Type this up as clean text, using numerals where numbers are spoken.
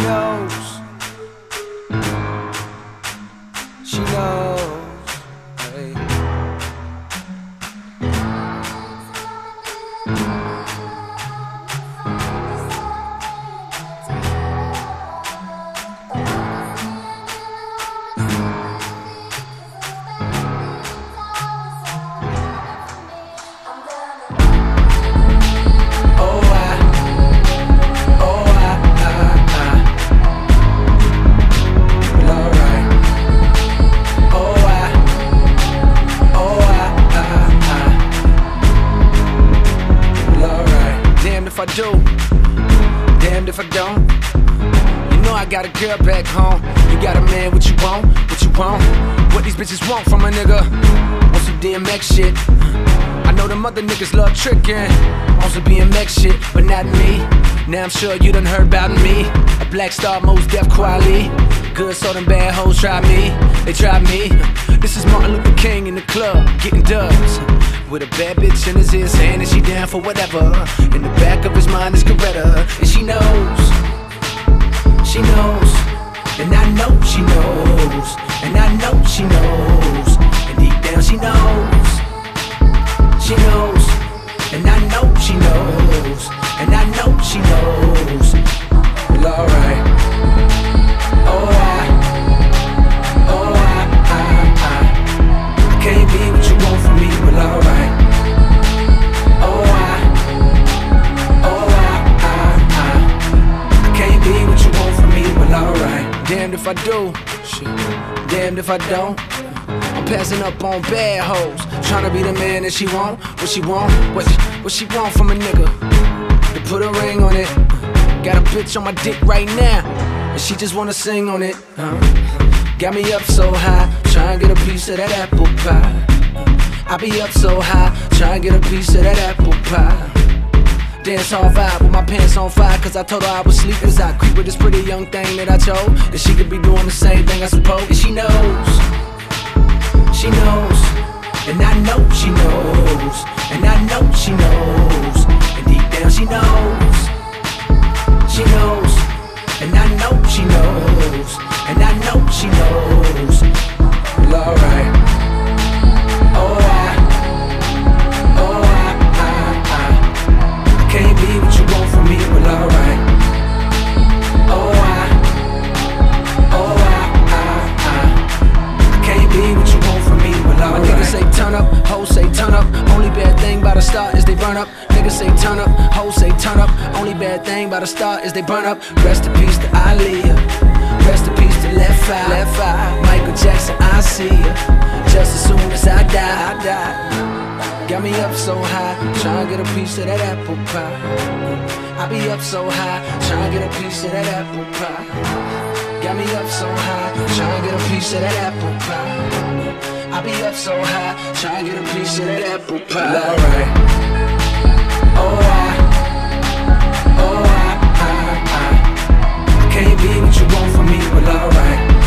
knows. She knows. Hey. If I do, damned if I don't. You know I got a girl back home. You got a man, what you want, what you want. What these bitches want from a nigga. Want some DMX shit. I know them other niggas love tricking on some BMX shit, but not me. Now I'm sure you done heard about me. A Black Star, Mos Def, Kweli. Good, so them bad hoes try me. They try me. This is Martin Luther King in the club, getting dubs. With a bad bitch in his ear saying that she down for whatever. In the back of his mind is Coretta. And she knows. She knows. And I know she knows. And I know she knows. And deep down she knows. She knows. And I know she knows. And I know she knows. Well, alright. I can't be what you want from me, well, alright. I can't be what you want from me, well, alright. Damned if I do, shit. Damned if I don't. I'm passing up on bad hoes, trying to be the man that she want. What she want, what she want from a nigga. To put a ring on it. Got a bitch on my dick right now, and she just wanna sing on it. Got me up so high, try and get a piece of that apple pie. I be up so high, try and get a piece of that apple pie. Dance all vibe with my pants on fire, cause I told her I was sleep as I creep with this pretty young thing that I chose. That she could be doing the same thing I suppose. And she knows. She knows. And I know she knows. And I know she knows. And deep down she knows. She knows. And I know she knows. And I know she knows. Well, alright. I can't be what you want from me, well, alright. I can't be what you want from me, well, alright. My niggas say turn up, hoes say turn up. Only bad thing about a start is they burn up. Niggas say turn up, hoes say turn up. Only bad thing about a start is they burn up. Rest in peace to Aaliyah. Rest in peace to Left Eye. Michael Jackson, I see ya. Just as soon as I die. Got me up so high, tryna get a piece of that apple pie. I be up so high, tryna get a piece of that apple pie. Got me up so high, tryna get a piece of that apple pie. I be up so high, tryna get a piece of that apple pie. Well, alright. I can't be what you want from me, well, alright.